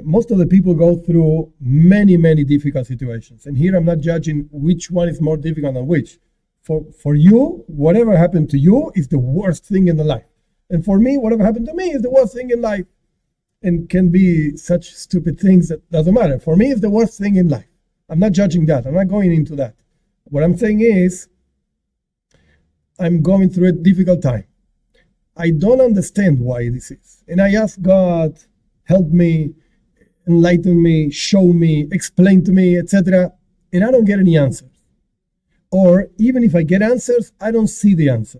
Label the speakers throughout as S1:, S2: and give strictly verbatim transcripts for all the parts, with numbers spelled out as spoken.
S1: most of the people go through many, many difficult situations. And here I'm not judging which one is more difficult than which. For, for you, whatever happened to you is the worst thing in the life. And for me, whatever happened to me is the worst thing in life. And can be such stupid things that doesn't matter. For me, it's the worst thing in life. I'm not judging that. I'm not going into that. What I'm saying is, I'm going through a difficult time. I don't understand why this is. And I ask God, help me, enlighten me, show me, explain to me, et cetera. And I don't get any answers. Or even if I get answers, I don't see the answers.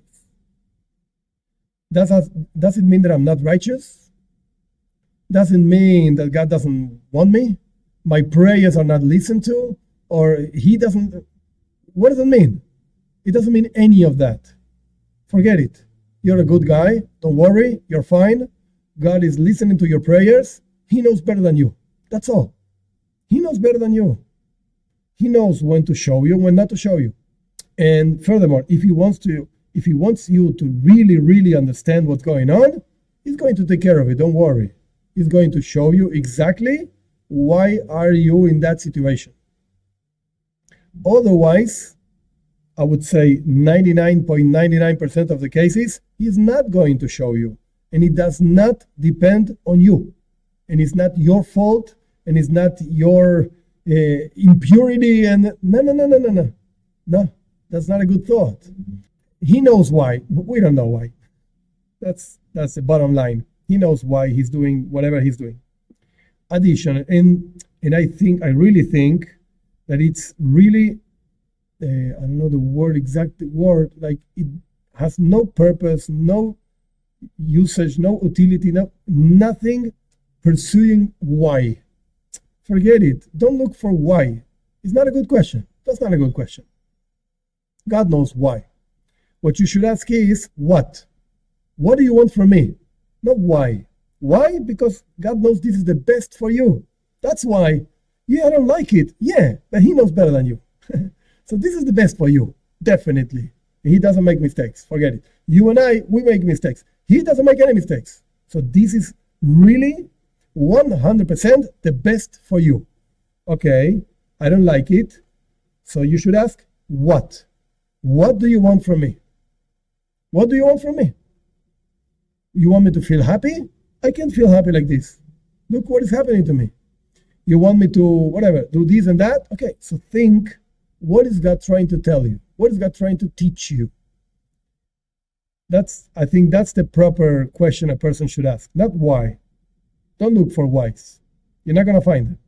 S1: Does, that, does it mean that I'm not righteous? Does it mean that God doesn't want me? My prayers are not listened to? Or He doesn't? What does it mean? It doesn't mean any of that. Forget it. You're a good guy. Don't worry. You're fine. God is listening to your prayers. He knows better than you. That's all. He knows better than you. He knows when to show you, when not to show you. And furthermore, if he wants to, if he wants you to really, really understand what's going on, he's going to take care of it. Don't worry. He's going to show you exactly why are you in that situation. Otherwise, I would say ninety-nine point nine nine percent of the cases, he's not going to show you. And it does not depend on you. And it's not your fault. And it's not your uh, impurity. And no, no, no, no, no, no. No, that's not a good thought. He knows why. We don't know why. That's that's the bottom line. He knows why he's doing whatever he's doing. Addition, and and I think, I really think that it's really, uh, I don't know the word, exact word, like it has no purpose, no usage, no utility, no nothing pursuing why. Forget it. Don't look for why. It's not a good question. That's not a good question. God knows why. What you should ask is, what? What do you want from me? Not why. Why? Because God knows this is the best for you. That's why. Yeah, I don't like it. Yeah, but He knows better than you. So this is the best for you. Definitely. He doesn't make mistakes. Forget it. You and I, we make mistakes. He doesn't make any mistakes. So this is really one hundred percent the best for you. Okay, I don't like it. So you should ask, what? What do you want from me? What do you want from me? You want me to feel happy? I can't feel happy like this. Look what is happening to me. You want me to, whatever, do this and that? Okay, so think, what is God trying to tell you? What is God trying to teach you? That's, I think that's the proper question a person should ask. Not why. Don't look for whys. You're not going to find it.